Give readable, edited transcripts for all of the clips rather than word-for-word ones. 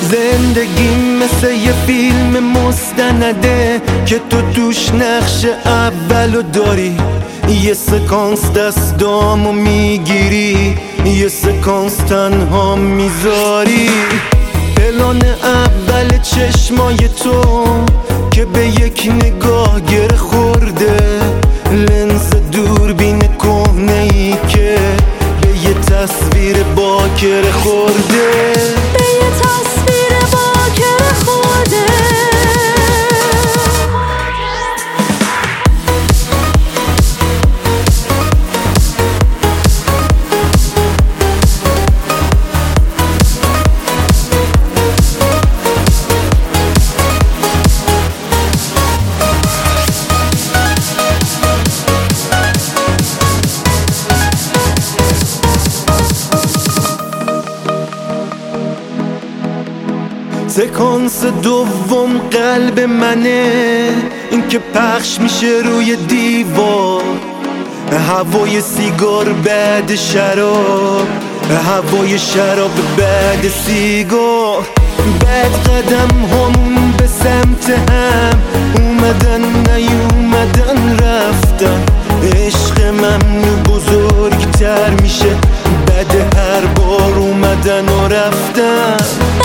زندگی مثل یه فیلم مستنده که تو توش نقش اولو داری. یه سکانس دستامو میگیری، یه سکانس تنها میذاری. پلان اول چشمای تو که به یک نگاه گره خورده، لنز دوربین کهنه‌ای که به یه تصویر باکره خورده، به یه تصویر باکره خورده. سکانس دوم قلب منه، این که پخش میشه روی دیوار. هوای سیگار بعد شراب، هوای شراب بعد سیگار. بعد قدم همون به سمت هم، اومدن نیومدن رفتن. عشق ممنوع بزرگتر میشه بعد هر بار اومدن و رفتن.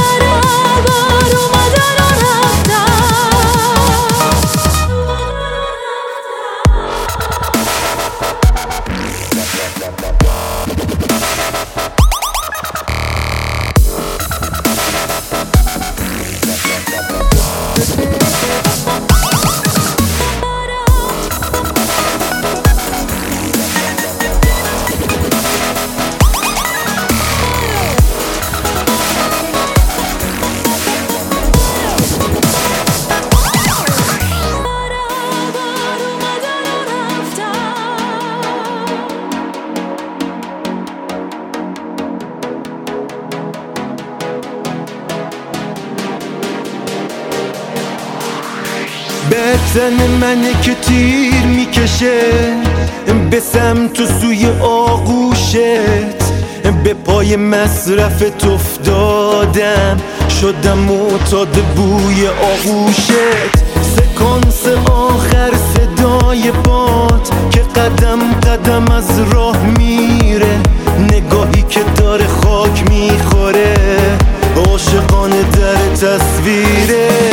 بدن منه که تیر میکشه به سمت و سوی آغوشت. به پای مصرفت افتادم، شدم معتاد بوی آغوشت. سکانس آخر صدای پات که قدم قدم از راه میره، نگاهی که داره خاک میخوره، عاشقانه در تصویره.